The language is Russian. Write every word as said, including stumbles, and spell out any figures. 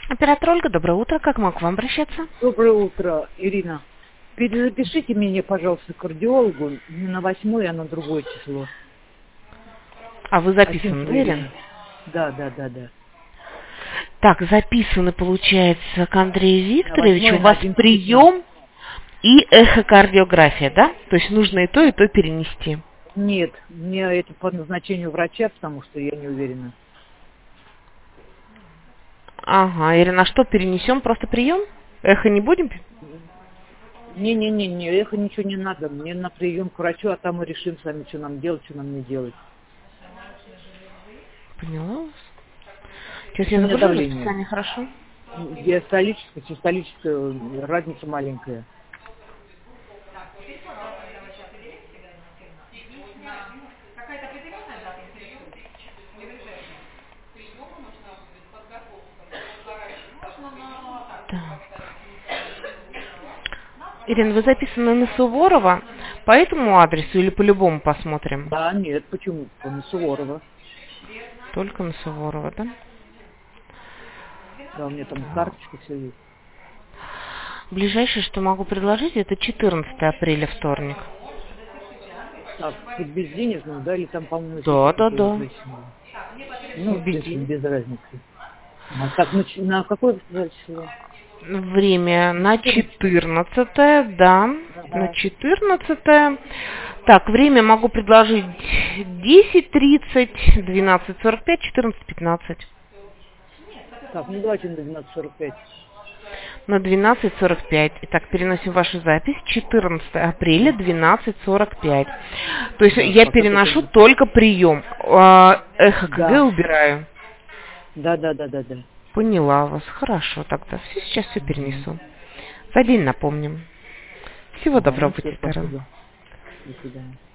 Оператор Ольга, доброе утро. Как могу к вам обращаться? Доброе утро, Ирина. Перезапишите меня, пожалуйста, к кардиологу не на восьмое, а на другое число. А вы записаны, Акинфу Ирину. Ирина? Да, да, да, да. Так, записаны, получается, к Андрею На Викторовичу. У восьмое, на вас одиннадцать пятнадцать. прием и эхокардиография, да? То есть нужно и то, и то перенести. Нет, мне это по назначению врача, потому что я не уверена. Ага, Ирина, а что перенесем? Просто прием? Эхо не будем? Не-не-не, не, эхо ничего не надо. Мне на прием к врачу, а там мы решим сами, что нам делать, что нам не делать. Поняла вас. Сейчас У я меня загружу давление. расписание, хорошо? Диастолическая, систолическая, разница маленькая. Так. Ирина, вы записаны на Суворова по этому адресу или по-любому посмотрим? Да, нет, почему? На Суворова. Только на Суворова, да? Да, у меня там карточка все есть. Ближайшее, что могу предложить, это четырнадцатое апреля, вторник. Так, тут безденежным, да, или там, по-моему, Да, да, какие-то да. женщины? Ну, Без без, денег. без разницы. А так, на, ч- на какое вы сказали число? Время на четырнадцатое, да, на Ага. четырнадцатое. Так, время могу предложить десять тридцать, двенадцать сорок пять, четырнадцать пятнадцать. Так, ну давайте на двенадцать сорок пять. На двенадцать сорок пять. Итак, переносим вашу запись. четырнадцатое апреля, двенадцать сорок пять. То есть Да, я пока переношу только... только прием. А, Эхо КГ Да. убираю. Да, да, да, да, да. Поняла вас. Хорошо тогда. Все, сейчас все Угу. перенесу. За день напомним. Всего Ага, ну доброго, все, будьте здоровы. спасибо. До свидания.